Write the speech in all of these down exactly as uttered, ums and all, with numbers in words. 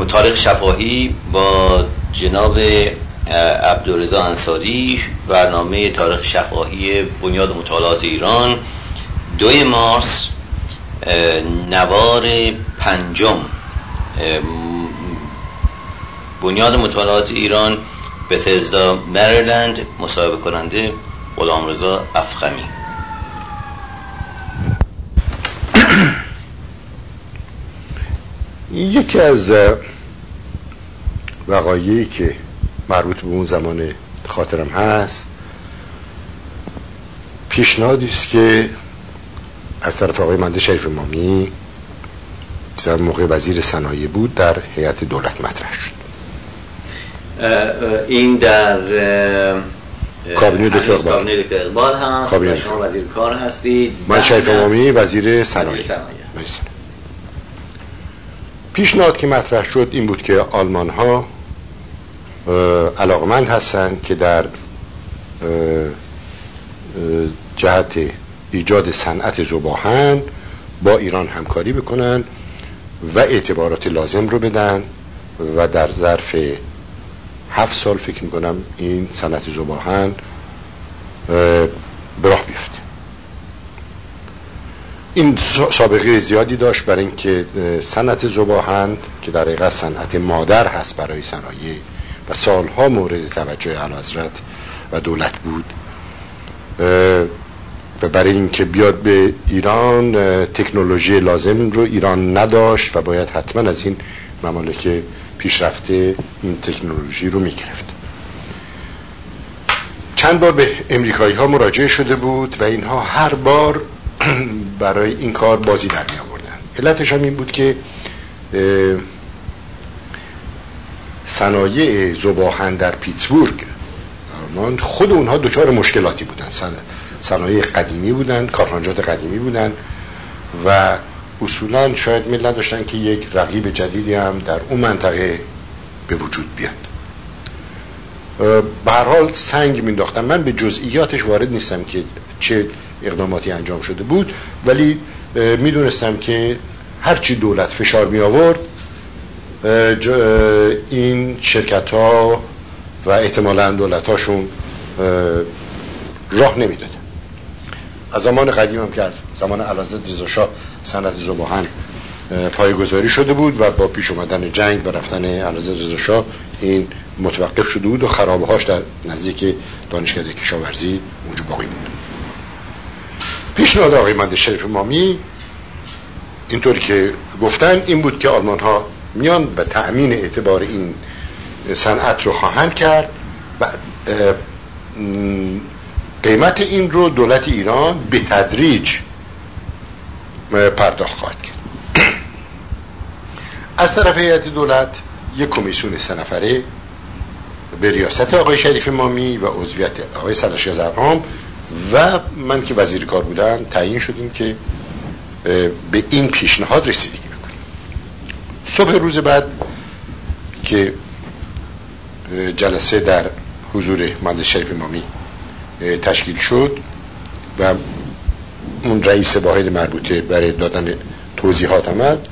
طارق شفاهی با جناب عبدالرضا انصاری، برنامه طارق شفاهی بنیاد مطالعات ایران، دوی مارس، نوار پنجم بنیاد مطالعات ایران، بتزدا مریلند، مصاحبه کننده غلامرضا افخمی. یکی از وقایعی که مربوط به اون زمان خاطرم هست، پیشنهادی است که از طرف آقای مهندس شریف امامی در موقع وزیر صنایع بود در هیئت دولت مطرح شد. این در کابینه دکتر اقبال کابینه دکتر اقبال هست و شما وزیر کار هستید. من شریف امامی وزیر صنایع. پیشنهاد که مطرح شد این بود که آلمان ها علاقمند هستند که در جهت ایجاد صنعت ذوب‌آهن با ایران همکاری بکنن و اعتبارات لازم رو بدن و در ظرف هفت سال فکر میکنم این صنعت ذوب‌آهن به راه بیفته. این سابقه زیادی داشت برای اینکه صنعت ذوب‌آهن که در حقیقت صنعت مادر هست برای صنایع و سالها مورد توجه اعلیحضرت و دولت بود و برای اینکه بیاد به ایران تکنولوژی لازم رو ایران نداشت و باید حتما از این ممالک پیشرفته این تکنولوژی رو میگرفت. چند بار به امریکایی ها مراجعه شده بود و اینها هر بار برای این کار بازی در می آوردن. علتش هم این بود که صنایع ذوب‌آهن در پیتسبورگ خود اونها دچار مشکلاتی بودن. صنایع قدیمی بودن، کارخانجات قدیمی بودن و اصولا شاید میل نداشتن که یک رقیب جدیدی هم در اون منطقه به وجود بیاد. به هر حال سنگ مینداختن. من به جزئیاتش وارد نیستم که چه اقداماتی انجام شده بود، ولی میدونستم که هرچی دولت فشار می آورد این شرکت ها و احتمالاً دولت هاشون راه نمیداد. از زمان قدیم هم که از زمان اعلیحضرت رضا شاه صنعت ذوب‌آهن پایه‌گذاری شده بود و با پیش اومدن جنگ و رفتن اعلیحضرت رضا شاه این متوقف شده بود و خرابه‌هاش در نزدیک دانشکده کشاورزی اونجا باقی بود. پیشنهاد آقای مهندس شریف امامی اینطوری که گفتن این بود که آلمان ها میان و تأمین اعتبار این صنعت رو خواهند کرد و قیمت این رو دولت ایران به تدریج پرداخت خواهد کرد. از طرف هیئت دولت یک کمیسیون سه نفره به ریاست آقای شریف امامی و عضویت آقای سلاشی زرقام و من که وزیر کار بودم تعیین شدیم که به این پیشنهاد رسیدگی بکنیم. صبح روز بعد که جلسه در حضور مهندس شریف امامی تشکیل شد و اون رئیس واحد مربوطه برای دادن توضیحات آمد،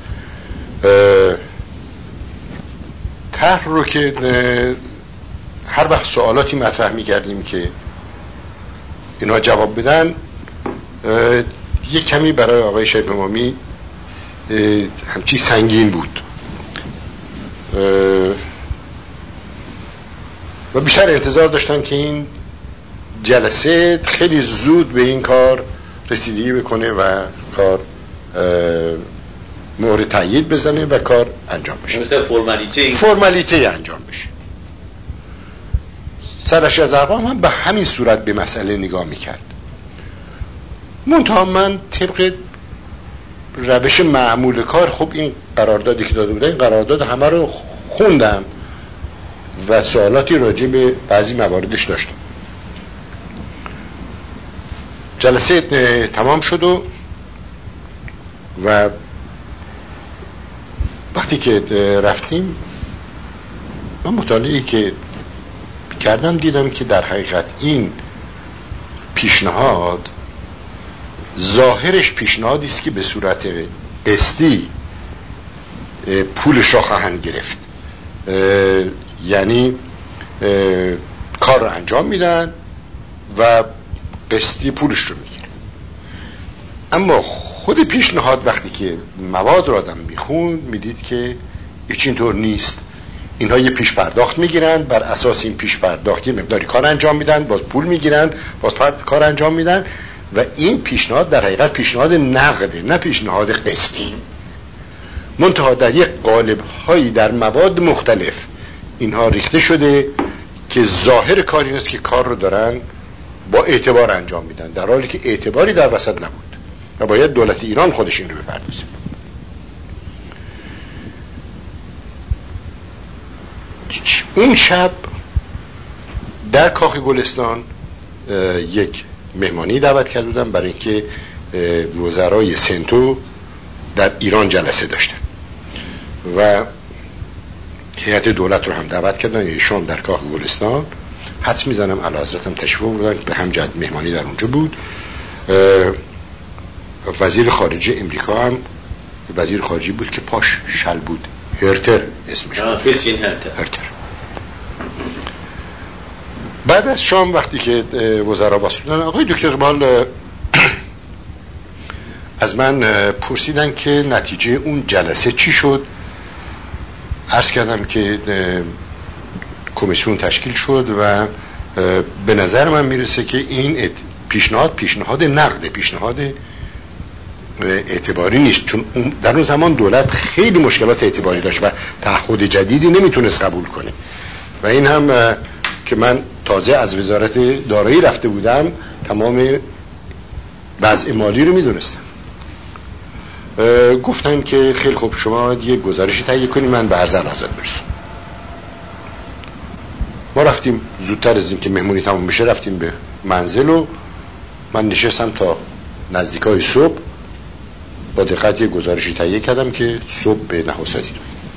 طرح رو که هر وقت سوالاتی مطرح می‌کردیم که اینا جواب بدن، یک کمی برای آقای شریف امامی همچی سنگین بود و بیشتر انتظار داشتن که این جلسه خیلی زود به این کار رسیدگی بکنه و کار مهر تایید بزنه و کار انجام بشه، مثل فرمالیته فرمالیته انجام بشه. سرش از اقوام هم به همین صورت به مسئله نگاه میکرد. منتها من طبق روش معمول کار، خب این قراردادی که داده بودن این قرارداد همه رو خوندم و سوالاتی راجع به بعضی مواردش داشتم. جلسه تمام شد و و وقتی که رفتیم من مطالعه‌ای که کردم دیدم که در حقیقت این پیشنهاد ظاهرش پیشنهادی است که به صورت قسطی پولش را خواهند گرفت، یعنی کار رو انجام میدن و قسطی پولش رو میگیرن. اما خود پیشنهاد وقتی که مواد رو آدم میخوند میدید که هیچ اینطور نیست. اینها یه پیش پرداخت میگیرن، بر اساس این پیش پرداخت یه مقداری کار انجام میدن، باز پول میگیرن، باز کار انجام میدن و این پیشنهاد در حقیقت پیشنهاد نقده، نه پیشنهاد قسطی. منتها در یک قالب هایی در مواد مختلف اینها ریخته شده که ظاهر کار این است که کار رو دارن با اعتبار انجام میدن، در حالی که اعتباری در وسط نبود و باید دولت ایران خودش این رو بپردازه. اون شب در کاخ گلستان یک مهمانی دعوت کرده بودم برای اینکه وزرای سنتو در ایران جلسه داشتن و هیئت دولت رو هم دعوت کردن. ایشون در کاخ گلستان حدس میزنم اعلیحضرت هم تشریف بردن، به هم جد مهمانی در اونجا بود. وزیر خارجه امریکا هم وزیر خارجی بود که پاش شل بود، هرتر اسمش بود، کریستین هرتر. هرتر. بعد از شام وقتی که وزرا واسطن، آقای دکتر اقبال از من پرسیدن که نتیجه اون جلسه چی شد. عرض کردم که کمیسیون تشکیل شد و به نظر من میرسه که این پیشنهاد پیشنهاد نقده، پیشنهاد اعتباری نیست، چون در اون زمان دولت خیلی مشکلات اعتباری داشت و تعهد جدیدی نمیتونست قبول کنه و این هم که من تازه از وزارت دارایی رفته بودم تمام وضع مالی رو میدونستم. گفتن که خیلی خوب شما یه گزارشی تهیه کنید من به عرض اعلیحضرت برسونم. ما رفتیم زودتر از این که مهمونی تمام بشه رفتیم به منزل و من نشستم تا نزدیکای صبح با دقت یه گزارشی تهیه کردم که صبح به نخست وزیر.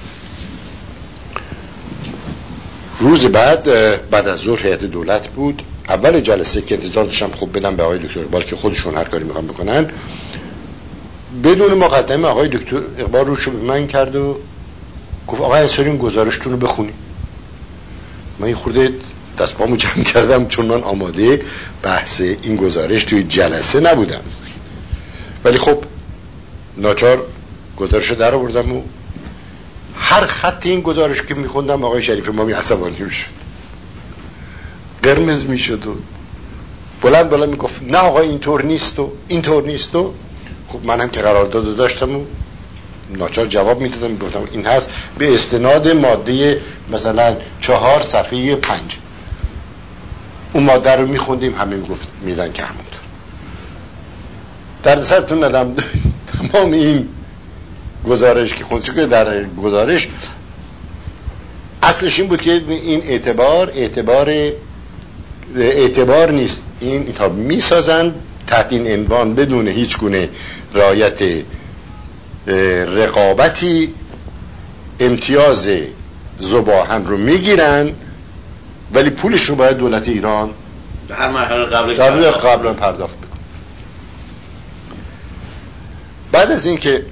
روز بعد بعد از ظهر هیئت دولت بود. اول جلسه که انتظار داشتم خب بدم به آقای دکتر اقبال که خودشون هر کاری میخوان بکنن، بدون مقدمه آقای دکتر اقبال روشو به من کرد و گفت آقای انصاری این گزارشتون رو بخونید. من این خورده دست پامو جمع کردم چون من آماده بحث این گزارش توی جلسه نبودم، ولی خب ناچار گزارش رو در آوردم و هر خط این گزارش که میخوندم آقای شریف امامی عصبانی میشد، قرمز میشد و بلند بلند میگفت نه آقا اینطور نیست و اینطور نیست و خب من هم که قرارداد داشتم و ناچار جواب میدادم، میگفتم این هست به استناد ماده مثلا چهار صفحه پنج. اون ماده رو میخوندیم همه میگفت میدن که همونطور. در سرتون ندم تمام این گزارش که خودشو که در گزارش اصلش این بود که این اعتبار اعتبار اعتبار نیست، این تا میسازن تحت این عنوان بدون هیچ گونه رعایت رقابتی امتیاز ذوباهن رو میگیرن ولی پولش رو باید دولت ایران به هر مرحله قبلش قبلا پرداخت بکنه. بعد از این که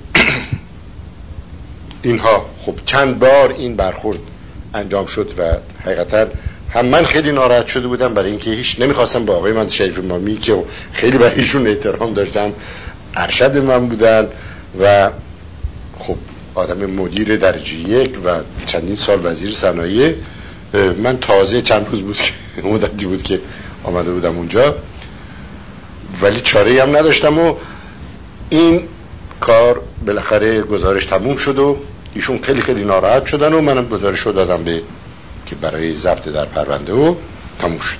اینها خب چند بار این برخورد انجام شد و حقیقتا هم من خیلی ناراحت شده بودم برای اینکه هیچ نمیخواستم با آقای من شریف امامی که خیلی برای ایشون احترام داشتم، ارشد من بودن و خب آدم مدیر درجه یک و چندین سال وزیر صنایع، من تازه چند روز بود که مدتی بود که آمده بودم اونجا ولی چاره‌ای هم نداشتم و این کار بالاخره گزارش تموم شد و ایشون خیلی خیلی ناراحت شدن و منم گزارش رو دادم به که برای ضبط در پرونده و تموم شد.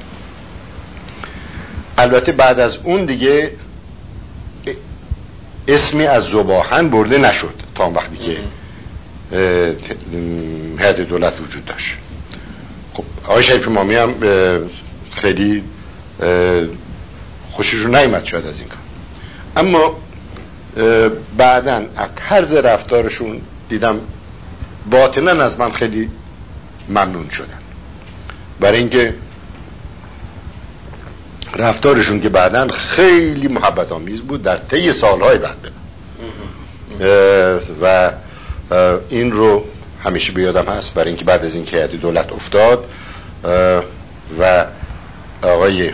البته بعد از اون دیگه اسمی از ذوباهن برده نشد تا وقتی که هیئت دولت وجود داشت. خب آقای شریف امامی هم خیلی خوششون نیامد شاید از این کار، اما بعداً از طرز رفتارشون دیدم باطناً از من خیلی ممنون شدن، برای اینکه رفتارشون که بعداً خیلی محبت آمیز بود در طی سالهای بعد و این رو همیشه به یادم هست، برای اینکه بعد از اینکه هیئت دولت افتاد و آقای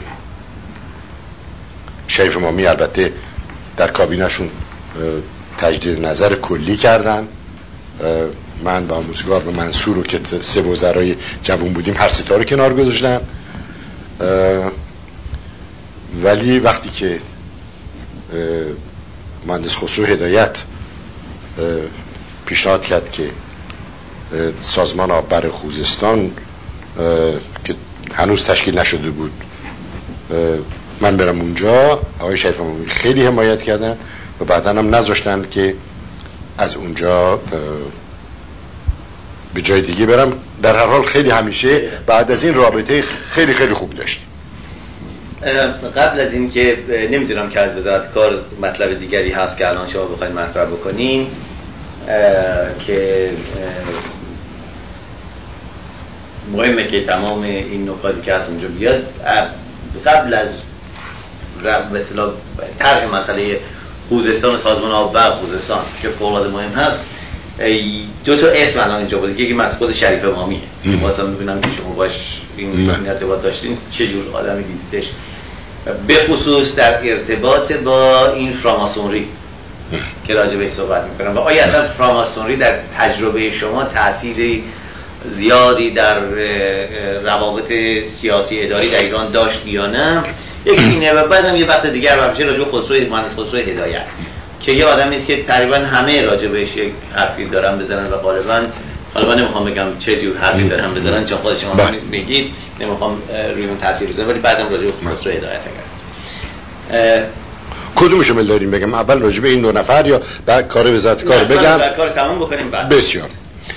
شریف امامی البته در کابینه‌شون تجدید نظر کلی کردن، من و آموزگار و منصور رو که سه وزرای جوان بودیم هر سه تا رو کنار گذاشتن، ولی وقتی که مهندس خسرو هدایت پیشنهاد کرد که سازمان آببر خوزستان که هنوز تشکیل نشده بود من برم اونجا، آقای شریف امامی خیلی حمایت کردن و بعدا هم نذاشتن که از اونجا به جای دیگه برم. در هر حال خیلی همیشه بعد از این رابطه خیلی خیلی خوب داشتیم. قبل از این که نمیدونم که از وزارت کار مطلب دیگری هست که الان شما بخواید مطرح بکنین که مهمه که تمام این نکاتی که هست اونجا بیاد، قبل از به اصطلاح طرح مسئله خوزستان و سازمان آببر خوزستان که فوق‌العاده مهم هست، دو تا اسم الان اینجا بود، یکی از خود شریف امامیه. واسه می‌بینم که شما باش این ارتباط داشتین، چه جور آدمی دیدیدش به خصوص در ارتباط با این فراماسونری که راجع بهش صحبت می‌کنم، و آیا اصلا فراماسونری در تجربه شما تأثیری زیادی در روابط سیاسی اداری در ایران داشت یا نه؟ یکی اینه. و بعدم یه وقت دیگر برمیشه راجع به خسرو مهندس خسرو هدایت که یه آدمی است که تقریبا همه راجع بهش یک حرفی دارن بزنن و غالبا، حالا من نمیخوام بگم چه جور حرفی دارن بزنن چون خود شما میگید، نمیخوام روی اون تاثیر بذارم، ولی بعدم راجع به خسرو هدایت اگر کدومشو میل داریم بگم؟ اول راجع به این دو نفر یا بعد کار وزارت کار بگم؟ بعد کار تموم بکنیم بعد. بسیار.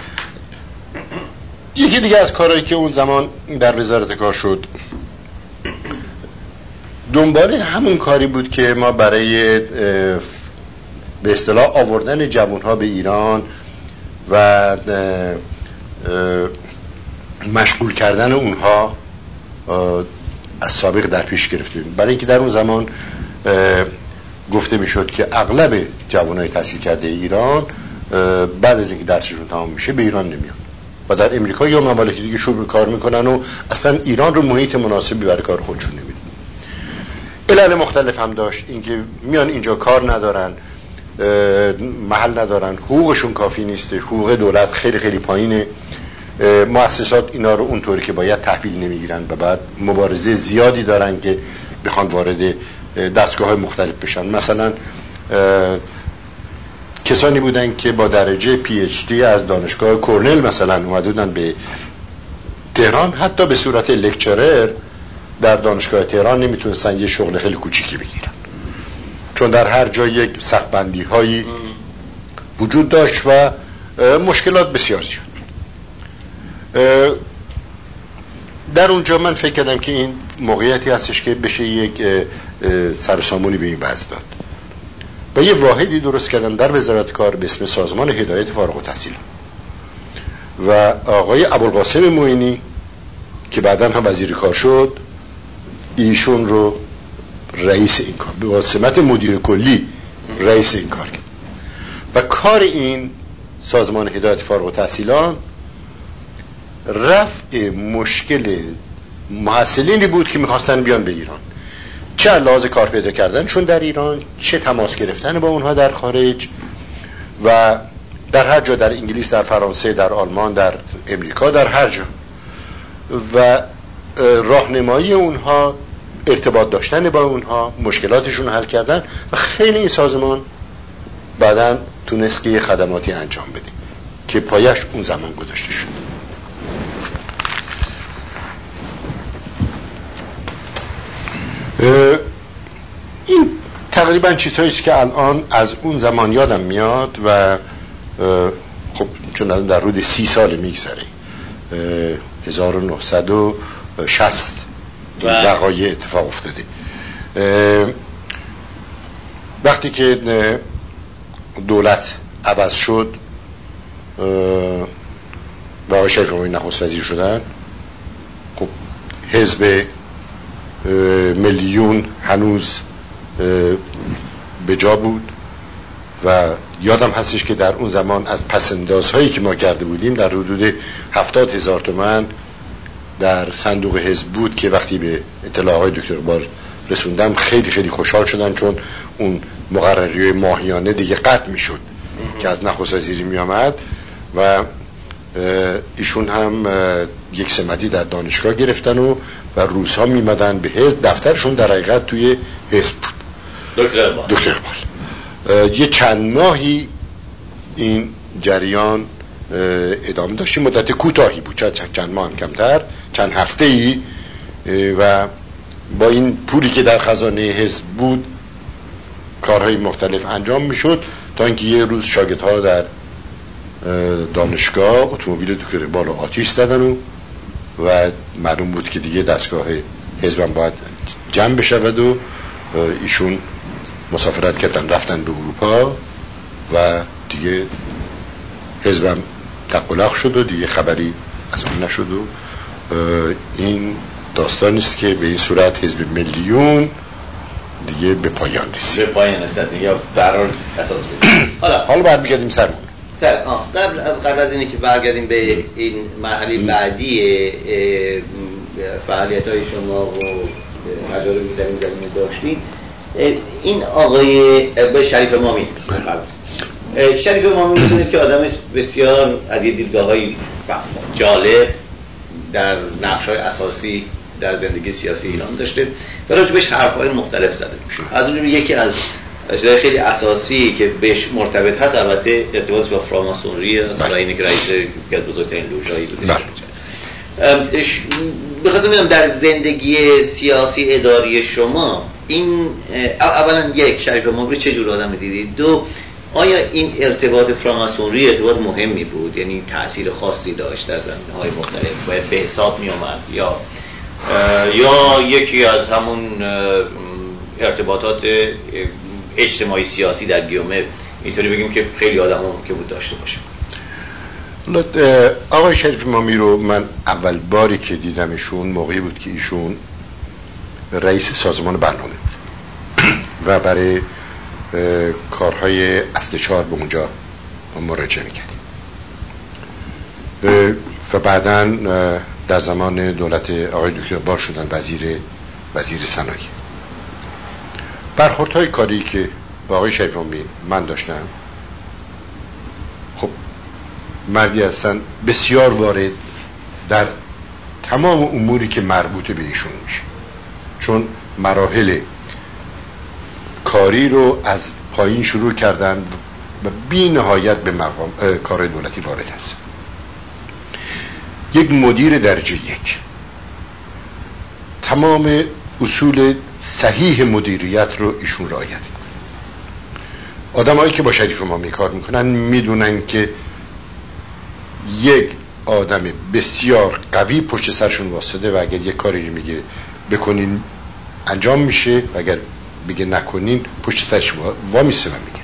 یکی دیگه از کارهایی که اون زمان در وزارت کار شد دنبال همون کاری بود که ما برای به اصطلاح آوردن جوانها به ایران و مشغول کردن اونها از سابق در پیش گرفتیم. برای اینکه در اون زمان گفته میشد که اغلب جوانای تحصیل کرده ایران بعد از اینکه درسشون تمام میشه به ایران نمیان و در امریکا یا ممالک دیگه شروع کار میکنن و اصلا ایران رو محیط مناسبی برای کار خودشون نمیدونن. علل مختلف هم داشت، اینکه میان اینجا کار ندارن، محل ندارن، حقوقشون کافی نیست، حقوق دولت خیلی خیلی پایینه، مؤسسات اینا رو اونطوری که باید تحویل نمیگیرن و بعد مبارزه زیادی دارن که بخوان وارد دستگاه مختلف بشن. مثلا کسانی بودن که با درجه پی اچ دی از دانشگاه کرنل مثلا اومده بودن به تهران، حتی به صورت لکچرر در دانشگاه تهران نمیتونستن یه شغل خیلی کوچیکی بگیرن چون در هر جای یک صفبندی هایی وجود داشت و مشکلات بسیار زیاد. در اونجا من فکر کردم که این موقعیتی هستش که بشه یک سرسامونی به این وضع داد و یه واحدی درست کردم در وزارت کار به اسم سازمان هدایت فارغ التحصیل و آقای ابوالقاسم معینی که بعداً هم وزیر کار شد ایشون رو رئیس این کار به واسطه مدیر کلی رئیس این کار کرد و کار این سازمان هدایت فارغ التحصیلان رفع مشکل محصلینی بود که میخواستن بیان به ایران، چه لحاظ کار پیدا کردن چون در ایران، چه تماس گرفتن با اونها در خارج و در هر جا، در انگلیس، در فرانسه، در آلمان، در امریکا، در هر جا، و راهنمایی اونها، ارتباط داشتن با اونها، مشکلاتشون حل کردن و خیلی این سازمان بعداً تونست که خدماتی انجام بده که پایش اون زمان گذاشته شد. این تقریبا چیزهایی است که الان از اون زمان یادم میاد و خب چون در حدود سی سال میگذره، هزار و نهصد و شصت وقایع اتفاق افتاده. وقتی که دولت عوض شد و آقای شریف امامی نخست وزیر شدن، خب حزب میلیون هنوز به جا بود و یادم هستش که در اون زمان از پسندازهایی که ما کرده بودیم در حدود هفتاد هزار تومان در صندوق حزب بود که وقتی به اطلاع آقای دکتر اقبال رسوندم خیلی خیلی خوشحال شدن، چون اون مقرری ماهیانه دیگه قطع میشد که از نخست وزیری می آمد و ایشون هم یک سمتی در دانشگاه گرفتن و و روزها می مدن به حزب. دفترشون در حقیقت توی حزب بود. دکتر اقبال دکتر اقبال یه چند ماهی این جریان ادامه داشت، مدت کوتاهی بود، چند چند ماه هم کمتر، چند هفته ای، و با این پولی که در خزانه حزب بود کارهای مختلف انجام میشد تا اینکه یه روز شاگردها در دانشگاه اتومبیل دکتر اقبال آتش زدن و و معلوم بود که دیگه دستگاه حزبم باید جمع بشود و ایشون مسافرت کردن رفتن به اروپا و دیگه حزبم تقلق شد و دیگه خبری از اون نشد و این داستانی است که به این صورت حزب ملیون دیگه به پایان رسید. به پایان رسید یا قرار اساس بود. حالا حالا برمیگردیم سرمون. سر آه قبل قبل از اینی که برگردیم به این مرحله بعدی فعالیت‌های شما و تجاربی که در این زمینه داشتین، این آقای به شریف مامی شریف مامی می‌دونید که آدم بسیار از یه دیدگاه‌های جالب در نقش‌های اساسی در زندگی سیاسی ایران داشته و راجبش حرف‌های مختلف زده میشه. از اون یکی از چیزای خیلی اساسی که بهش مرتبط هست البته ارتباطش با فراماسونری است، اینه که رئیس یکی از بزرگترین لوژه‌ای بوده. بخواستم ببینم در زندگی سیاسی اداری شما این اولا یک شریف مامی چه جور آدمی دیدید؟ دو، آیا این ارتباط فراماسونری ارتباط مهمی بود، یعنی تأثیر خاصی داشت در زمینه‌های مختلف، باید به حساب می اومد، یا یا یکی از همون ارتباطات اجتماعی سیاسی در گیومه اینطوری بگیم که خیلی آدم هم که بود داشته باشه؟ آقای شریف مامی رو من اول باری که دیدمشون موقعی بود که ایشون رئیس سازمان برنامه بود و برای کارهای اصل چهار به اونجا مراجعه میکردیم و بعداً در زمان دولت آقای دکتر اقبال شدن وزیر وزیر صنایع. برخوردهای کاری که با آقای شریف مامی من داشتم، خب مردی هستن بسیار وارد در تمام اموری که مربوط به ایشون میشه، چون مراحل کاری رو از پایین شروع کردن و بی نهایت به مقام کار دولتی وارد هست. یک مدیر درجه یک تمام اصول صحیح مدیریت رو ایشون رعایت میکنه. آدمایی که با شریف مامی کار میکنن میدونن که یک آدم بسیار قوی پشت سرشون واسطه و اگر یک کاری رو میگه بکنین انجام میشه و اگر بگه نکنین پشت سرش وامیسه و میگه.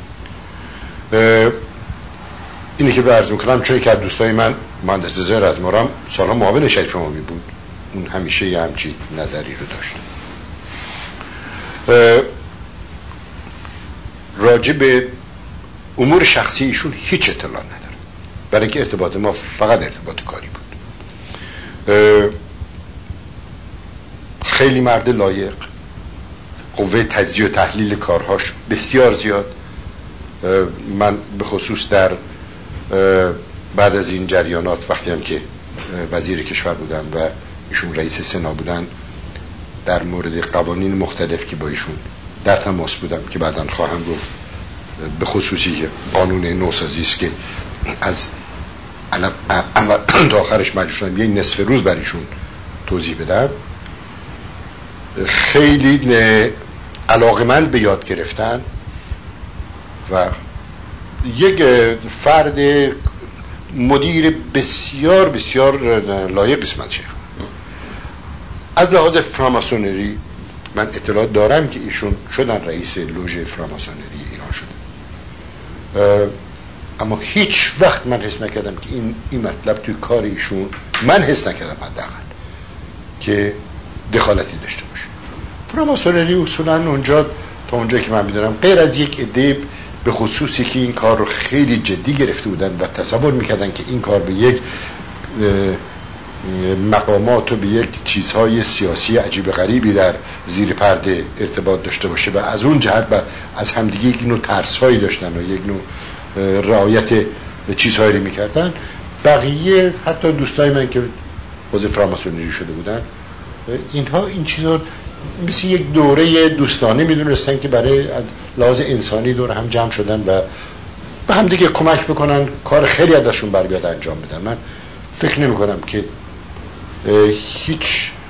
اینی که به عرض میکنم چون که از دوستای من مهندس رضا رزمارم سالها معاون شریف مامی بود، اون همیشه یه همچین نظری رو داشت. راجع به امور شخصی ایشون هیچ اطلاع نداره، برای اینکه ارتباط ما فقط ارتباط کاری بود. خیلی مرد لایق، قوه تجزیه و تحلیل کارهاش بسیار زیاد. من به خصوص در بعد از این جریانات وقتی هم که وزیر کشور بودم و ایشون رئیس سنا بودن در مورد قوانین مختلف که با ایشون در تماس بودم که بعداً خواهم گفت، به خصوصی که قانون نوسازی است که از اول تا آخرش مجبور شدم یه نصف روز برایشون توضیح بدم. خیلی علاقمند به یاد گرفتن و یک فرد مدیر بسیار بسیار لایق قسمت شد. از لحاظ فراماسونری من اطلاع دارم که ایشون شدن رئیس لوژه فراماسونری ایران شدن، اما هیچ وقت من حس نکردم که این این مطلب توی کار ایشون، من حس نکردم حداقل که دخالتی داشته باشه. فراماسونری اصولا اونجا تا اونجایی که من میدونم غیر از یک عده به خصوصی که این کار رو خیلی جدی گرفته بودن و تصور میکردن که این کار به یک مقامات و به یک چیزهای سیاسی عجیب غریبی در زیر پرده ارتباط داشته باشه و از اون جهت و از همدیگه یک نوع ترس‌هایی داشتن و یک نوع رعایت چیزهایی رو میکردن. بقیه حتی دوستای من که عضو فراماسونری شده بودن، اینها این چیزا مثل یک دوره دوستانه میدونستن که برای لحاظ انسانی دور هم جمع شدن و به هم دیگه کمک بکنن کار خیلی ازشون بر بیاد انجام بدن. من فکر نمی کنم که هیچ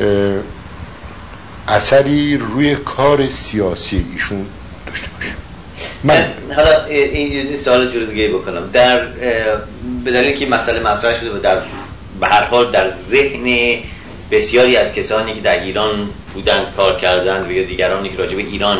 اثری روی کار سیاسی ایشون داشته باشه. من حالا این سوال جور دیگه بکنم، در به دلیل که مسئله مطرح شده و در به هر حال در ذهن بسیاری از کسانی که در ایران بودند کار کردند و یا دیگرانی که راجع به ایران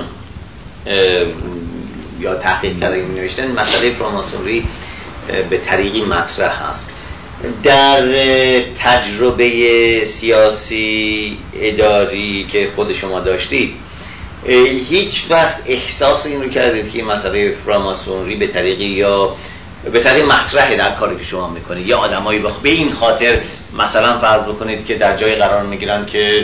یا تحقیق کردن می‌نوشتن، مسئله فراماسونری به طریقی مطرح هست. در تجربه سیاسی اداری که خود شما داشتید، هیچ وقت احساس این رو کردید که مسئله فراماسونری به طریقی یا به طریق مطرحه در کاری که شما میکنید، یا آدمایی به این خاطر مثلا فرض بکنید که در جای قرار میگیرن که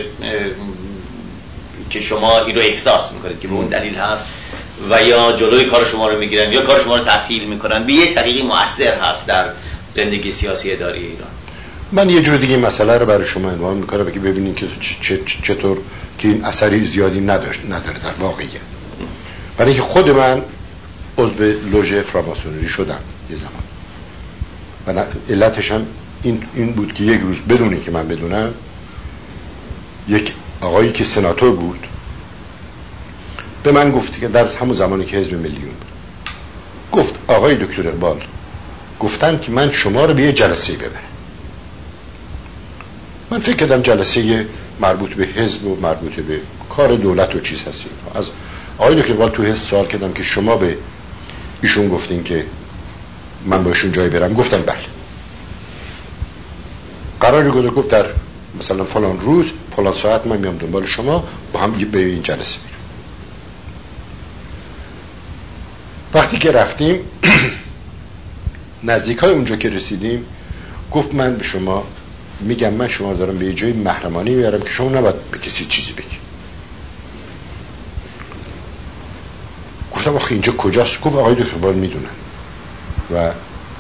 که شما این رو احساس میکنید که به اون دلیل هست و یا جلوی کار شما رو میگیرن یا کار شما رو تفعیل میکنن، به یه طریقی مؤثر هست در زندگی سیاسی اداری ایران؟ من یه جور دیگه این مسئله رو برای شما عنوان میکنم که ببینید که چطور که این اثری زیادی نداشت نداره در واقعیت. برای اینکه خود من عضو لوژ فراماسونری شدم یه زمان و علتش هم این این بود که یک روز بدونی که من بدونم، یک آقایی که سناتور بود به من گفت که در همون زمانی که حزب ملی بود، گفت آقای دکتر اقبال گفتن که من شما رو به یه جلسه ببرم. من فکر کردم جلسه مربوط به حزب و مربوط به کار دولت و چیز هستی. از آقای دکتر اقبال تو حزب سوال کردم که شما به ایشون گفتین که من با ایشون جایی برم؟ گفتم بله. قراری گفت در مثلا فلان روز فلان ساعت من میام دنبال شما، با هم به این جلسه میرم. وقتی که رفتیم نزدیکای اونجا که رسیدیم گفت من به شما میگم من شما رو دارم به یه جای محرمانه میارم که شما نباید به کسی چیزی بگی. گفتم آخه اینجا کجاست؟ گفت آقای دکتر اقبال میدونن و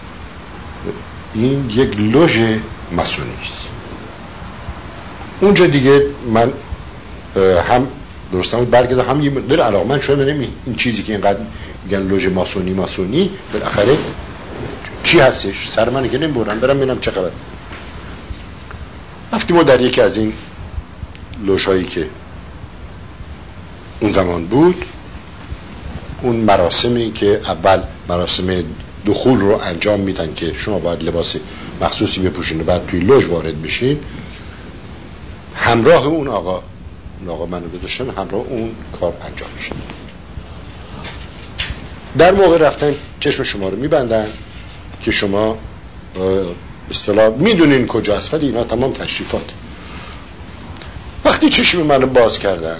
این یک لوژ ماسونی است. اونجا دیگه من هم درستم برگردم هم یه مقدار علاقمند شدم ببینم این چیزی که اینقدر میگن لوژ ماسونی ماسونی بالاخره چی هستش. سر من که نمیبرم برم ببینم چه خبر. رفتیم ما در یکی از این لوژهایی که اون زمان بود، اون مراسمی که اول مراسم دخول رو انجام میدن که شما باید لباس مخصوصی بپوشین و بعد توی لوژ وارد بشین، همراه اون آقا اون آقا منو بداشتن، همراه اون کار انجام میشه. در موقع رفتن چشم شما رو میبندن که شما اصطلاح میدونین کجاست، ولی اینا تمام تشریفات. وقتی چشم من رو باز کردن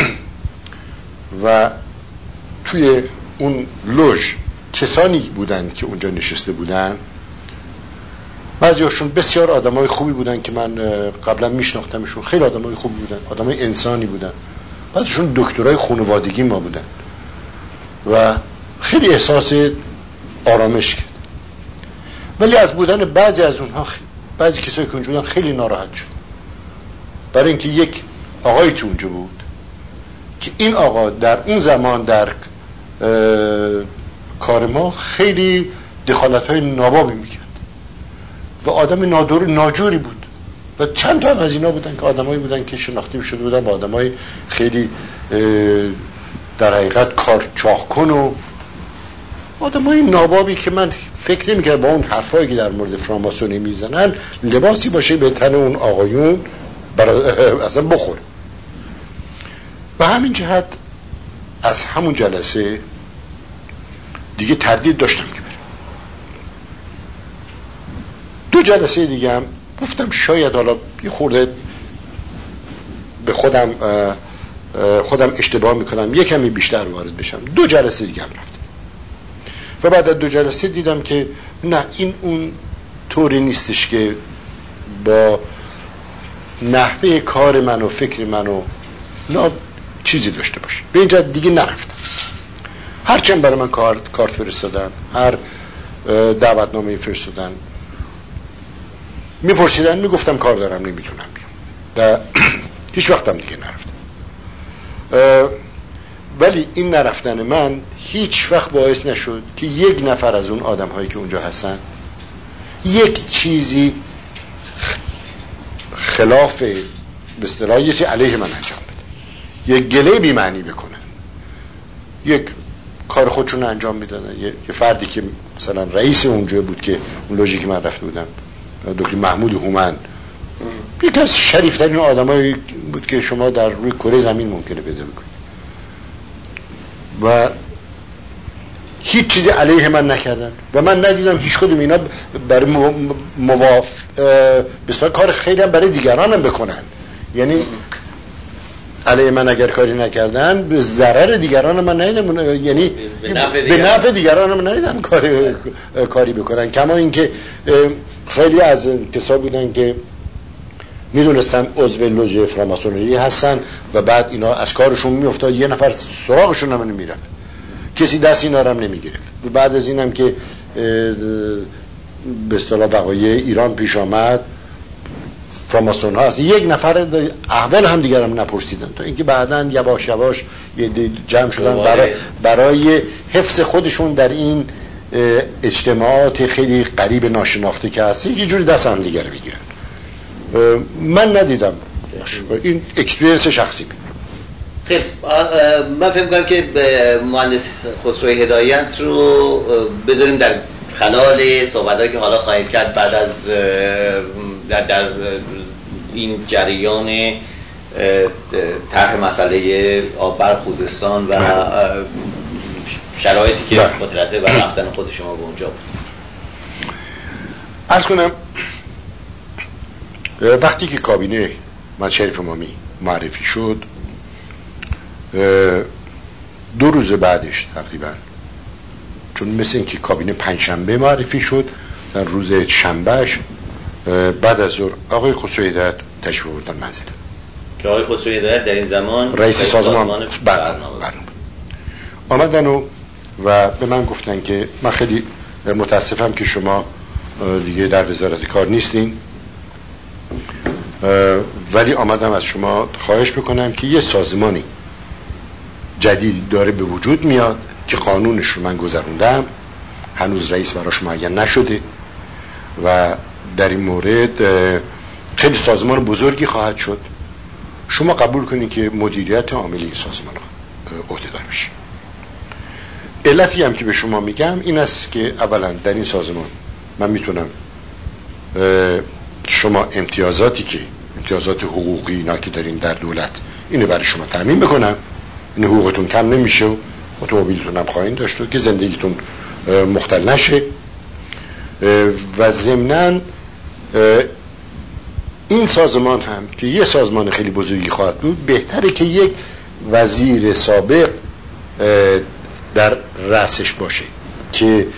و توی اون لوژ کسانی بودن که اونجا نشسته بودن، بعضیاشون بسیار آدمای خوبی بودن که من قبلا میشناختمشون، خیلی آدمای خوبی بودن، آدمای انسانی بودن، بعضیشون دکترای خانوادگی ما بودن و خیلی احساس آرامش کرد. ولی از بودن بعضی از اونها، بعضی کسایی که اونجا بودن خیلی ناراحت شد، برای اینکه یک آقایی تو اونجا بود که این آقا در اون زمان در کار ما خیلی دخالت‌های نابابی میکرد و آدم نادور ناجوری بود و چند تا از اینا بودن که آدمایی بودن که شناخته شده بودن با آدمای خیلی در حقیقت کار چاخکن و آدمای نابابی که من فکر نمی‌کردم با اون حرفایی که در مورد فراماسونی میزنن لباسی باشه به تن اون آقایون اصلا بخوره. و همین جهت از همون جلسه دیگه تردید داشتم که برم. دو جلسه دیگه هم گفتم شاید حالا یه خورده به خودم خودم اشتباه میکنم، یه کمی بیشتر وارد بشم. دو جلسه دیگه هم رفتم. و بعد از دو جلسه دیدم که نه، این اون طوری نیستش که با نحوه کار من و فکر من و نه چیزی داشته باشه. به اینجا دیگه نرفتم. هرچند برای من کارت کارت فرستادن، هر دعوتنامه فرستادن، میپرسیدن، میگفتم کار دارم نمیتونم بیام و هیچ وقتم دیگه نرفتم. ولی این نرفتن من هیچ وقت باعث نشد که یک نفر از اون آدم هایی که اونجا هستن یک چیزی خلاف به اصطلاح یه چیزی علیه من انجام بده، یک گله بی معنی بکنن، یک کار خودشون انجام میدادن. یه فردی که مثلا رئیس اونجا بود که اون لوژی که من رفته بودم، دکتر محمود هومن، یکی از شریفترین آدمایی بود که شما در روی کره زمین ممکنه پیدا بکنید و هیچ چیزی علیه من نکردن و من ندیدم هیچ کدوم اینا برای مواف بسیار کار خیلی هم برای دیگرانم بکنن. یعنی علیه من اگر کاری نکردن به ضرر دیگران من ندیدم، یعنی به نفع دیگران من ندیدم کاری کاری بکنن. کما اینکه خیلی از کسا بودن که میدونستن عضو لوژ فراماسونری هستن و بعد اینا از کارشون میافتاد، یه نفر سراغشون هم نمیرفت، کسی دست اینا رو هم نمیگرفت. و بعد از اینم که به اصطلاح وقایع ایران پیش آمد، فراماسون ها هست یک نفر احوال هم دیگر هم نپرسیدن، تا اینکه بعداً یواش یواش یه جمع شدن برای, برای حفظ خودشون در این اجتماعات خیلی قریب ناشناخته که هست یه جوری دست هم دیگر بگیرن. من ندیدم، این اکسپریانس شخصی بود. خیلی من فکر می‌کنم که مهندس خسروی هدایت رو بذاریم در خلال صحبتایی که حالا خواهید کرد بعد از در, در این جریان طرح مسئله آببر خوزستان و شرایطی که مترتب بر رفتن خود شما به اونجا بود. عرض کنم وقتی که کابینه من شریف امامی معرفی شد، دو روز بعدش تقریبا، چون مثل این که کابینه پنجشنبه معرفی شد، در روز شنبهش بعد از ظهر آقای خسروی هدایت تشریف آوردن منزل که آقای خسروی هدایت در این زمان رئیس سازمان برنامه آمدن و, و به من گفتن که من خیلی متاسفم که شما دیگه در وزارت کار نیستین، ولی آمدم از شما خواهش بکنم که یه سازمانی جدید داره به وجود میاد که قانونش رو من گذروندم، هنوز رئیس براش معین نشده و در این مورد خیلی سازمان بزرگی خواهد شد. شما قبول کنید که مدیریت عاملی سازمان عهده‌دار بشید. علتی هم که به شما میگم این است که اولا در این سازمان من میتونم شما امتیازاتی که امتیازات حقوقی اینا که دارین در دولت اینو برای شما تامین بکنم، این حقوقتون کم نمیشه و اتومبیلتون هم خواهید داشت و که زندگیتون مختل نشه و ضمناً این سازمان هم که یه سازمان خیلی بزرگی خواهد بود، بهتره که یک وزیر سابق در رأسش باشه که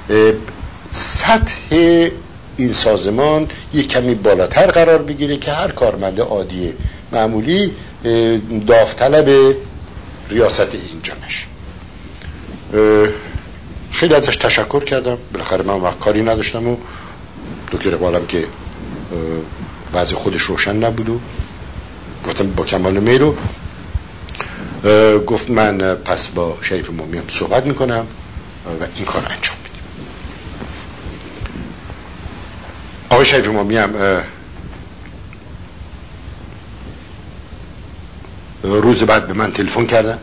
سطح این سازمان یک کمی بالاتر قرار بگیره که هر کارمند عادی معمولی داوطلب ریاست اینجا نشه. خیلی ازش تشکر کردم، بالاخره من وقت کاری نداشتم و دکتر اقبالم که وضع خودش روشن نبود و گفتم با کمال میل و گفت من پس با شریف امامی هم صحبت میکنم و این کار انجام میدیم. آقای شریف امامی هم روز بعد به من تلفن کردن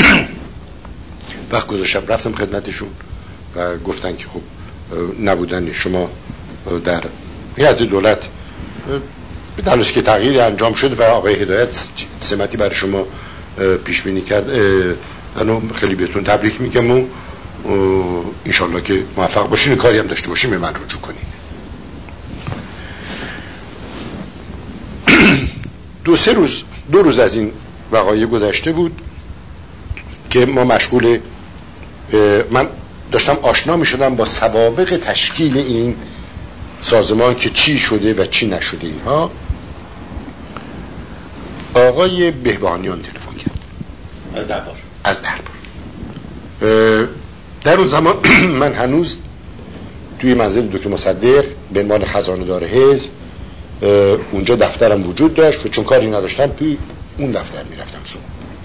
وقت گذاشتم رفتم خدمتشون و گفتن که خب نبودن شما در هیئت دولت به دلیل که تغییری انجام شد و آقای هدایت سمتی برای شما پیش بینی کرد، منو خیلی بهتون تبریک میگم و انشالله که موفق باشین، کاری هم داشته باشین به من رجوع کنین. دو سه روز دو روز از این وقایع گذشته بود که ما مشغول من داشتم آشنا می شدم با سوابق تشکیل این سازمان که چی شده و چی نشده اینها، آقای بهبهانیان تلفن کرد از دربار از دربار در اون زمان من هنوز توی منزل دکتر مصدق به عنوان خزانه دار حزب اونجا دفترم وجود داشت و چون کاری نداشتم توی اون دفتر میرفتم صبح.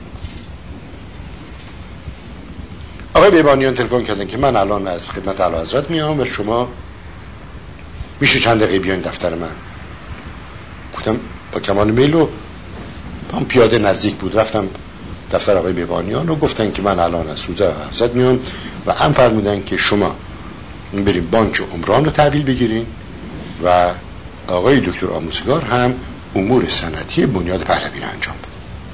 آقای بهبهانیان تلفن کردن که من الان از خدمت اعلیحضرت میام و شما میشه چند دقیقه بیاین دفتر من. گفتم با کمال میل و هم پیاده نزدیک بود، رفتم دفتر آقای بهبهانیان و گفتن که من الان از حضور اعلیحضرت میام و هم فرمودن که شما بریم بانک عمران رو تحویل بگیرین و آقای دکتر آموزگار هم امور صنعتی بنیاد پهلوی رو انجام بده.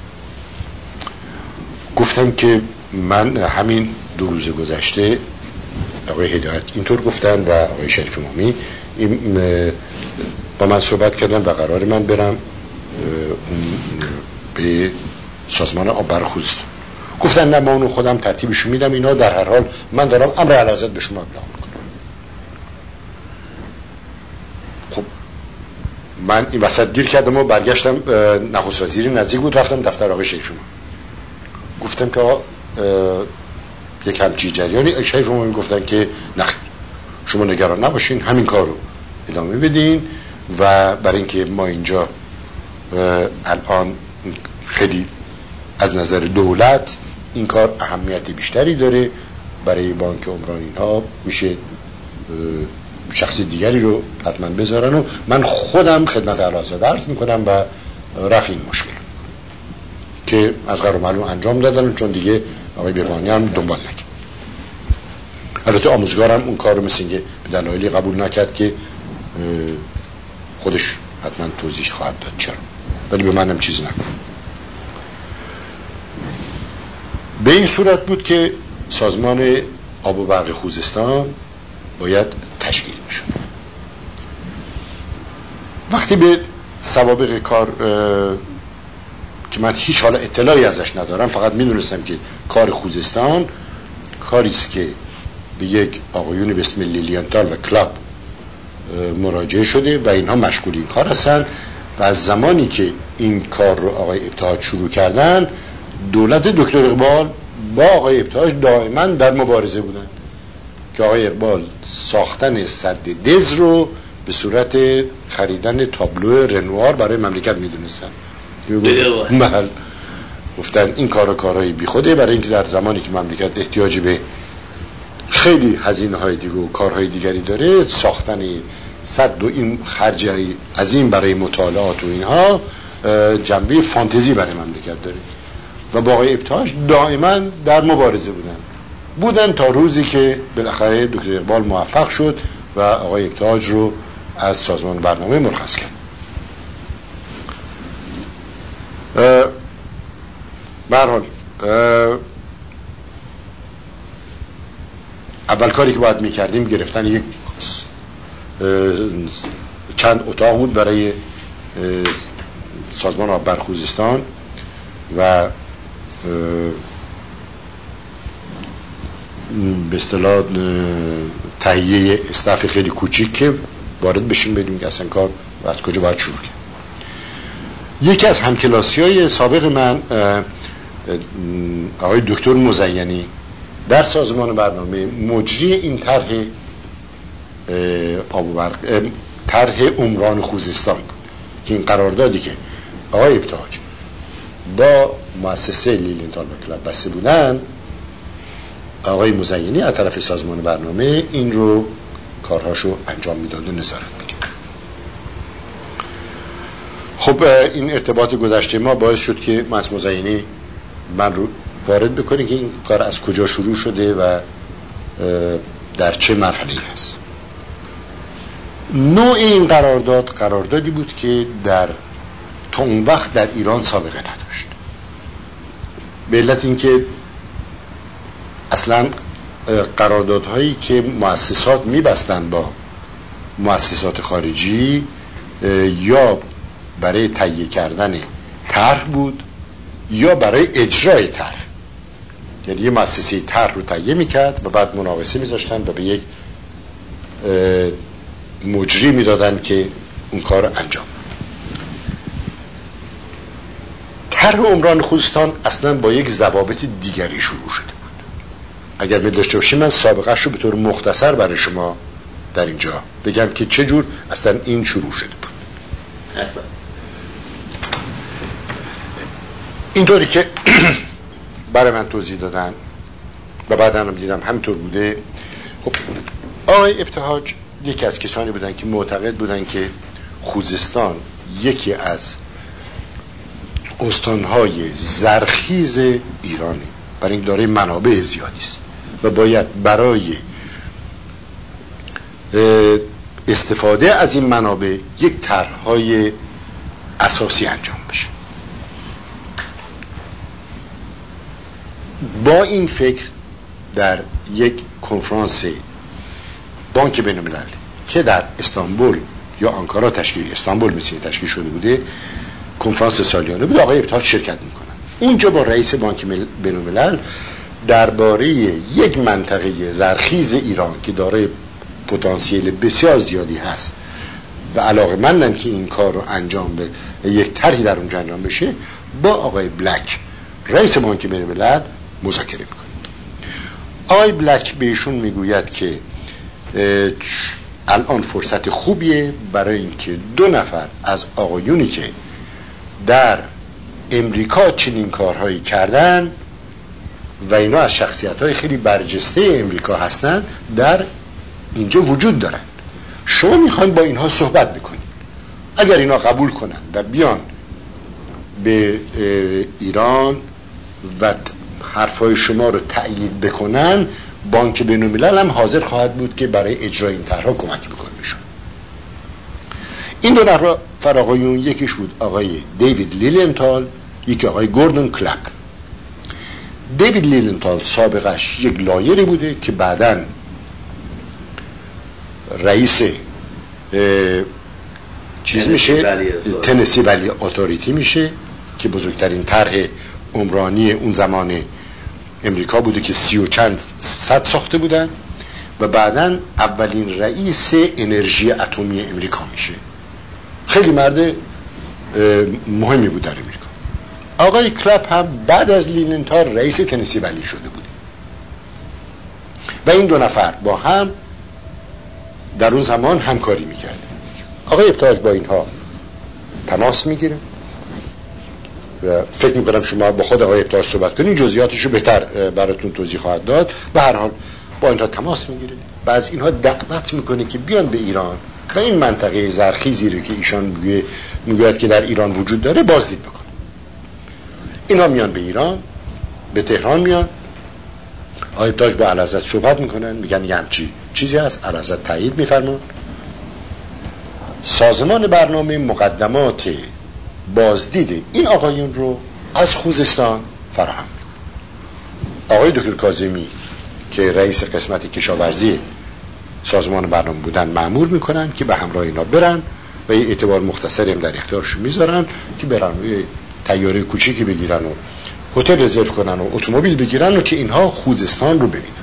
گفتم که من همین دو روز گذشته آقای هدایت اینطور گفتن و آقای شریف مامی با من صحبت کردن و قرار من برم به سازمان آب برق خوزستان. گفتن نه، ما اونو خودم ترتیبشو میدم، اینا در هر حال من دارم امر اعلیحضرت به شما ابلاغ میکنم. خب من این وسط گیر کردم و برگشتم، نخست وزیری نزدیک بود، رفتم دفتر آقای شریف مامی. گفتم که یک همچی جریانی. شریف مامی گفتن که نه شما نگران نباشین، همین کار رو ادامه بدین و برای اینکه ما اینجا الان خیلی از نظر دولت این کار اهمیت بیشتری داره، برای بانک عمران اینها میشه شخصی دیگری رو حتما بذارن و من خودم خدمت اعلیحضرت عرض میکنم و رفع این مشکل که از قرار معلوم انجام دادن، چون دیگه آقای بهبهانیان دنبال نکرد. البته آموزگارم اون کار رو مثل اینکه به دلایلی قبول نکرد که خودش حتما توضیح خواهد داد چرا، ولی به منم چیز نگفت. به این صورت بود که سازمان آب و برق خوزستان باید تشکیل میشد. وقتی به سوابق کار که من هیچ حالا اطلاعی ازش ندارم، فقط میدونستم که کار خوزستان کاریست که به یک آقایونی به اسم لیلیانتال و کلاب مراجعه شده و اینها مشغول این کار هستن و از زمانی که این کار رو آقای ابتهاج شروع کردن، دولت دکتر اقبال با آقای ابتهاج دائما در مبارزه بودن که آقای اقبال ساختن سد دز رو به صورت خریدن تابلو رنوار برای مملکت میدونستن. بله، گفتن این کار و کارهای بی خوده، برای اینکه در زمانی که مملکت احتیاجی به خیلی هزینه های دیگه و کارهای دیگری داره، ساختن صد و این خرج عظیم برای مطالعات و اینها جنبه فانتزی برای مملکت داره و با آقای ابتهاج دائما در مبارزه بودن بودن تا روزی که بالاخره دکتر اقبال موفق شد و آقای ابتهاج رو از سازمان برنامه مرخص کرد. به هر حال اول کاری که باید میکردیم گرفتن یک چند اتاق بود برای سازمان آب برق خوزستان و به اصطلاح تهیه استاف خیلی کوچیک که وارد بشیم بدیم که اصلا کار از کجا باید شروع کرد. یکی از همکلاسی‌های سابق من آقای دکتر مزینی در سازمان برنامه مجری این طرح آب و برق، طرح عمران خوزستان بود که این قراردادی که آقای ابتهاج با مؤسسه لیلینتال و کلاب بسته بودن، آقای مزینی از طرف سازمان برنامه این رو کارهاشو انجام میداد و نظارت میکرد. خب این ارتباط گذشته ما باعث شد که مؤسسه مزینی من رو وارد بکنه که این کار از کجا شروع شده و در چه مرحله‌ای هست. نوع این قرارداد قراردادی بود که در تا اون وقت در ایران سابقه نداشت، به علت اینکه اصلا قراردادهایی که مؤسسات میبستن با مؤسسات خارجی یا برای تهیه کردن طرح بود یا برای اجرای طرح. یعنی یه مؤسسه طرح رو تهیه میکرد و بعد مناقصه میذاشتن و به یک مجری میدادن که اون کار رو انجام. طرح عمران خوزستان اصلا با یک ضوابط دیگری شروع شده بود. اگر بداشته باشیم من سابقه‌اش رو به طور مختصر برای شما در اینجا بگم که چه جور اصلا این شروع شده بود. اینطوری که برای من توضیح دادن و بعد هم دیدم همینطور بوده. خب آقای ابتهاج یکی از کسانی بودن که معتقد بودن که خوزستان یکی از استانهای زرخیز ایرانه، برای این داره منابع زیادی است و باید برای استفاده از این منابع یک طرح‌های اساسی انجام بشه. با این فکر در یک کنفرانس بانک بین‌الملل که در استانبول یا آنکارا تشکیل استانبول میشه تشکیل شده بوده، کنفرانس سالیانه بود، آقای ابتهاج شرکت میکنن. اونجا با رئیس بانک بین‌الملل درباره یک منطقه زرخیز ایران که دارای پتانسیل بسیار زیادی هست و علاقه‌مندن که این کار رو انجام به یک طرحی در اونجا انجام بشه، با آقای بلک رئیس بانک بین‌الملل مذاکره میکنه. آقای بلک بهشون میگوید که الان فرصت خوبیه برای اینکه دو نفر از آقایونی که در امریکا چنین کارهایی کردن و اینا از شخصیت‌های خیلی برجسته امریکا هستن در اینجا وجود دارن. شما میخواین با اینها صحبت بکنید. اگر اینا قبول کنن و بیان به ایران و حرفای شما رو تأیید بکنن، بانک بین‌الملل هم حاضر خواهد بود که برای اجرای این طرح‌ها کمک بکنه بهشون. این دو نفر آقایون، یکیش بود آقای دیوید لیلنتال، یکی آقای گوردون کلک. دیوید لیلنتال سابقش یک لایری بوده که بعداً رئیس چیز میشه، تنسی ولی اتوریتی میشه که بزرگترین طرح عمرانی اون زمان امریکا بوده که سی و چند صد ساخته بودن و بعداً اولین رئیس انرژی اتمی امریکا میشه. خیلی مرد مهمی بود در امریکا. آقای کلپ هم بعد از لیلنتال رئیس تنسی ولی شده بوده و این دو نفر با هم در اون زمان همکاری میکرد. آقای ابتهاج با اینها تماس میگیره و فکر میکنم شما با خود آقای ابتهاج صحبت کنید، جزئیاتشو بهتر براتون توضیح خواهد داد. به هر حال با اینها تماس میگیره و از اینها دعوت میکنه که بیان به ایران و این منطقه زرخیزی رو که ایشان میگه میگوید که در ایران وجود داره بازدید بکنه. اینها میان به ایران، به تهران میان. آقای ابتهاج با اعلیحضرت صحبت میکنن، میگن یه همچی چیزی هست، اعلیحضرت تایید میفرمان. سازمان برنامه مقدمات بازدید این آقایون رو از خوزستان فراهم میکنه. آقای دکتر کاظمی که رئیس قسمت کشاورزی سازمان برنامه بودن مأمور میکنن که به همراه اینا برن و یه اعتبار مختصری هم در اختیارشون میذارن که برن و یه طیاره کوچیکی بگیرن و هتل رزرو کنن و اتومبیل بگیرن و که اینها خوزستان رو ببینن.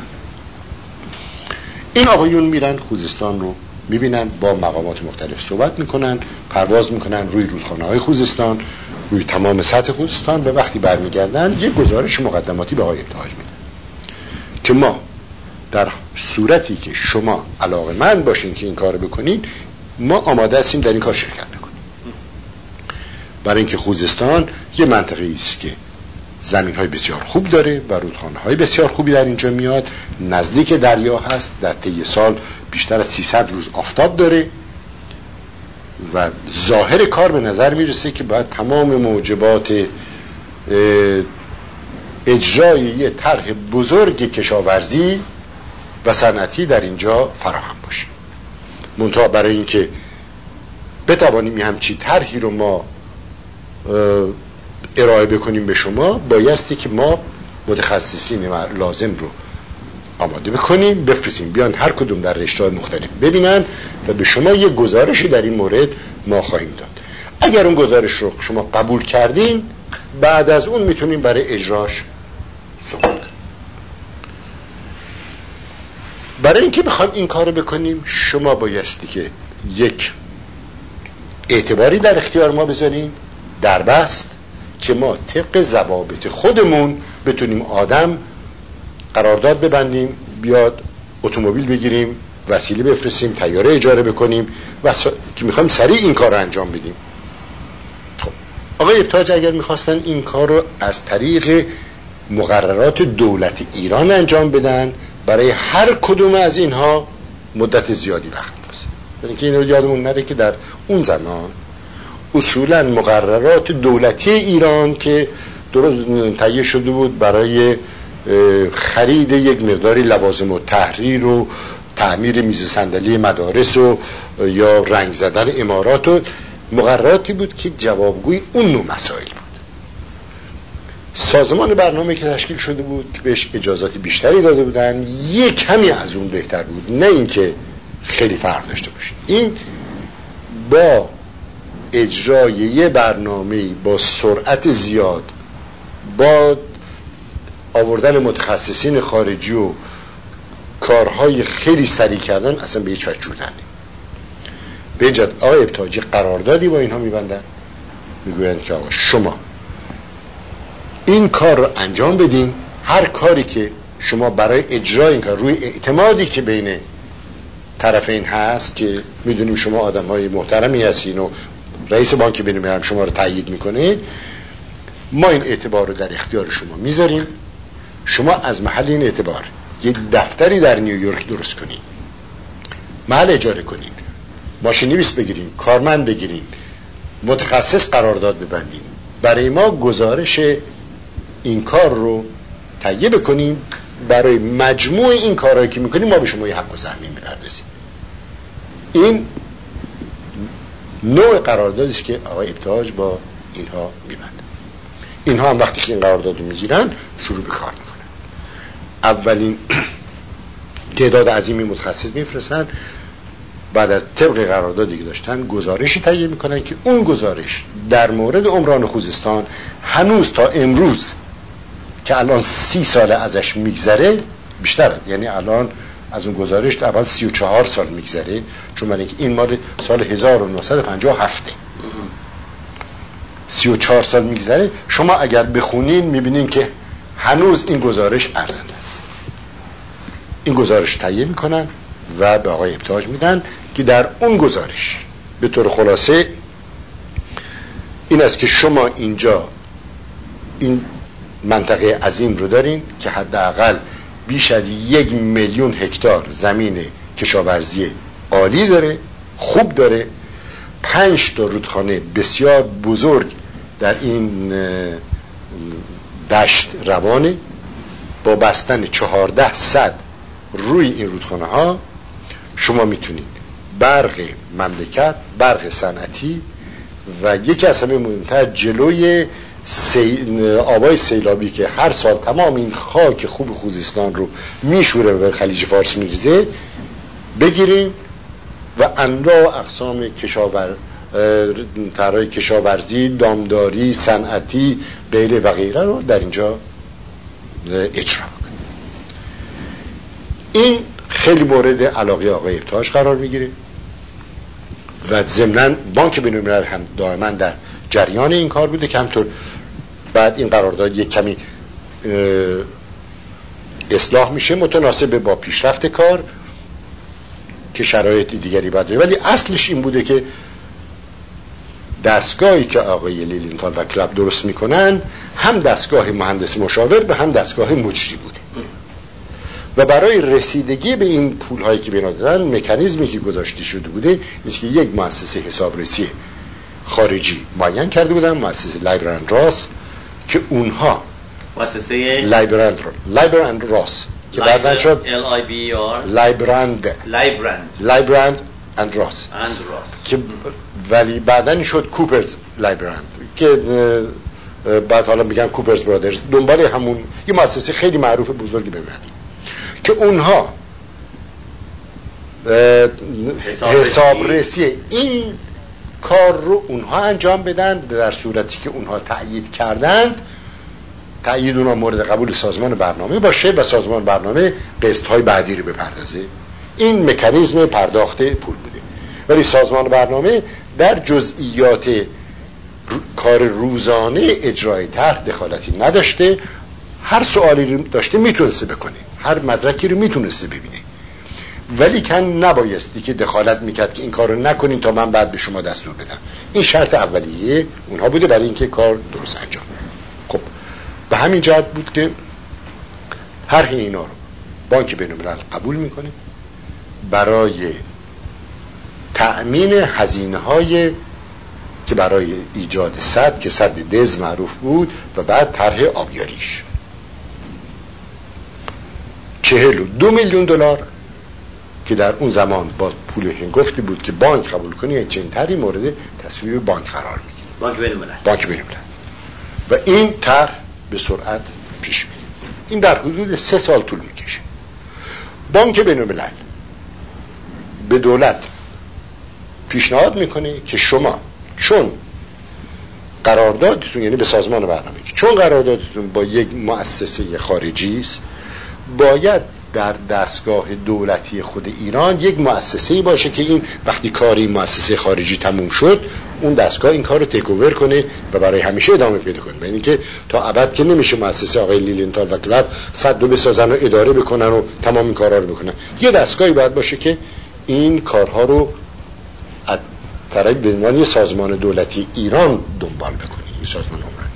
این آقایون میرن خوزستان رو میبینن، با مقامات مختلف صحبت میکنن، پرواز میکنن روی رودخانه های خوزستان، روی تمام سطح خوزستان و وقتی برمیگردن یک گزارش مقدماتی به آقای ابتهاج میدن که ما در صورتی که شما علاقه‌مند باشین که این کار بکنین، ما آماده هستیم در این کار شرکت بکنیم. برای اینکه خوزستان یه منطقه است که زمین های بسیار خوب داره و رودخانه های بسیار خوبی در اینجا میاد، نزدیک دریا هست، در طی سال بیشتر از سیصد روز آفتاب داره و ظاهر کار به نظر میرسه که باید تمام موجبات اجرای یه طرح بزرگ کشاورزی و صنعتی در اینجا فراهم باشه. منتها برای اینکه بتوانیم همچی طرحی رو ما ارائه بکنیم به شما، بایستی که ما متخصصین لازم رو آماده بکنیم، بفرستیم بیان هر کدوم در رشته‌های مختلف ببینن و به شما یه گزارشی در این مورد ما خواهیم داد. اگر اون گزارش رو شما قبول کردین، بعد از اون میتونیم برای اجراش صحبت کنیم. برای اینکه بخوایم این کارو بکنیم شما بایستی که یک اعتباری در اختیار ما بذارین در بست که ما طبق ضوابط خودمون بتونیم آدم قرارداد ببندیم، بیاد اتومبیل بگیریم، وسیله بفرستیم، طیاره اجاره بکنیم و س... که میخوایم سریع این کار رو انجام بدیم. خب آقای ابتهاج اگر میخواستن این کار رو از طریق مقررات دولت ایران انجام بدن، برای هر کدوم از اینها مدت زیادی وقت می‌بره. یعنی که این رو یادمون نره که در اون زمان اصولا مقررات دولتی ایران که درست تهیه شده بود برای خرید یک مقداری لوازم و تحریر و تعمیر میز صندلی مدارس و یا رنگ زدن عمارات و مقرراتی بود که جوابگوی اون نوع مسائل بود. سازمان برنامه که تشکیل شده بود که بهش اجازات بیشتری داده بودن، یک کمی از اون بهتر بود، نه اینکه خیلی فرق داشته باشه. این با اجرای یه برنامه با سرعت زیاد، با آوردن متخصصین خارجی و کارهای خیلی سریع کردن، اصلا به هیچ وجه جور در نمیاد. به جد آقای ابتهاجی قراردادی با اینها میبندن، میگوین که آقا شما این کار رو انجام بدین، هر کاری که شما برای اجرای این کار روی اعتمادی که بین طرفین هست که میدونیم شما آدم های محترمی هستین و رئیس بانک بین‌الملل شما رو تایید میکنه، ما این اعتبار رو در اختیار شما میذاریم. شما از محل این اعتبار یه دفتری در نیویورک درست کنین، محل اجاره کنین، ماشین نویس بگیرین، کارمند بگیرین، متخصص قرارداد ببندین، برای ما گزارش این کار رو تهیه بکنین، برای مجموع این کارهایی که میکنیم ما به شما یه حق و سهمی میپردازیم. این نوع قراردادی است که آقای ابتهاج با اینها میبنده. اینها هم وقتی که این قرارداد رو میگیرن شروع به کار میکنن. اولین تعداد عظیمی متخصص میفرستن، بعد از طبق قراردادی که داشتن گزارشی تهیه میکنن که اون گزارش در مورد عمران خوزستان هنوز تا امروز که الان سی سال ازش میگذره بیشتر، یعنی الان از اون گزارش اول سی و چهار سال میگذره، چون من اینکه این مال سال هزار و نهصد و پنجاه و هفت سی و چهار سال میگذره. شما اگر بخونین میبینین که هنوز این گزارش ارزنده است. این گزارش تهیه میکنن و به آقای ابتهاج میدن که در اون گزارش به طور خلاصه این است که شما اینجا این منطقه عظیم رو دارین که حداقل بیش از یک میلیون هکتار زمین کشاورزی عالی داره، خوب داره، پنج تا رودخانه بسیار بزرگ در این دشت روانه با بستن چهارده صد روی این رودخانه ها شما میتونید برق مملکت، برق صنعتی و یکی از همه مهمتر جلوی سی... آبای سیلابی که هر سال تمام این خاک خوب خوزستان رو میشوره و به خلیج فارس میریزه بگیریم و انواع و اقسام کشاور طرای کشاورزی، دامداری، صنعتی، غیره و غیره رو در اینجا اجرا کنیم. این خیلی مورد علاقه آقای ابتهاج قرار میگیره و ضمناً بانک بین‌الملل هم دائما در جریان این کار بوده که همطور بعد این قرارداد یک کمی اصلاح میشه متناسب با پیشرفت کار که شرایط دیگری باید داره، ولی اصلش این بوده که دستگاهی که آقای لیلینتال و کلاب درست میکنن هم دستگاه مهندس مشاور و هم دستگاه مجری بوده و برای رسیدگی به این پولهایی که بنا دادن مکانیزمی که گذاشته شده بوده نیست که یک مؤسسه حسابرسی خارجی معین کرده بودن، مؤسسه لایبر اند راس، که اونها مؤسسه لایبر لایبر اند راس که بعداً شد ال آی بی آر لایبرند لایبرند لایبرند اند راس اند راس که ولی بعداً شد کوپرز لایبرند که بعد حالا میگن کوپرز برادرز، دنبال همون یه مؤسسه خیلی معروف بزرگی به من که اونها حسابرسی این کار رو اونها انجام بدن، در صورتی که اونها تأیید کردند تأیید اونا مورد قبول سازمان برنامه باشه و سازمان برنامه قسط‌های بعدی رو بپردازه. این مکانیزم پرداخت پول بوده. ولی سازمان برنامه در جزئیات رو... کار روزانه اجرای طرح دخالتی نداشته. هر سوالی رو داشته میتونسته بکنه، هر مدرکی رو میتونسته ببینه، ولی کن نبایستی که دخالت میکرد که این کار رو نکنین تا من بعد به شما دستور بدم. این شرط اولیه اونها بوده برای اینکه کار درست انجام. خب به همین جهت بود که هر اینا رو بانک بین‌الملل قبول میکنه برای تأمین هزینه های که برای ایجاد سد که سد دز معروف بود و بعد طرح آبیاریش چهل و دو میلیون دلار که در اون زمان با پول هنگفتی بود که بانک قبول کنه یعنی چنین طرحی مورد تصویب بانک قرار میگیره. بانک بین‌الملل بانک بین‌الملل و این طرح به سرعت پیش میره. این در حدود سه سال طول میکشه. بانک بین‌الملل به دولت پیشنهاد میکنه که شما چون قراردادتون، یعنی به سازمان برنامه، چون قراردادتون با یک مؤسسه خارجی است، باید در دستگاه دولتی خود ایران یک مؤسسه‌ای باشه که این وقتی کاری مؤسسه خارجی تموم شد اون دستگاه این کار رو تیک اوور کنه و برای همیشه ادامه پیدا کنه. یعنی که تا ابد که نمیشه مؤسسه آقای لیلینتال و کلب صد دو بسازن و اداره بکنن و تمام این کارها رو بکنن. یه دستگاهی باید باشه که این کارها رو از طریق به عنوان سازمان دولتی ایران دنبال بکنه. این سازمان عمرانی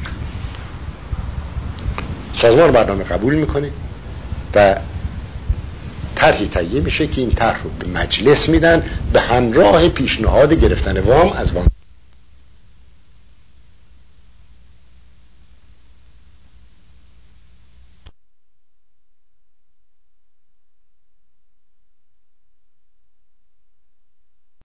سازمان برنامه قبول میکنه و طرحی تهیه میشه که این طرح رو به مجلس میدن به همراه پیشنهاد گرفتن وام از بانک.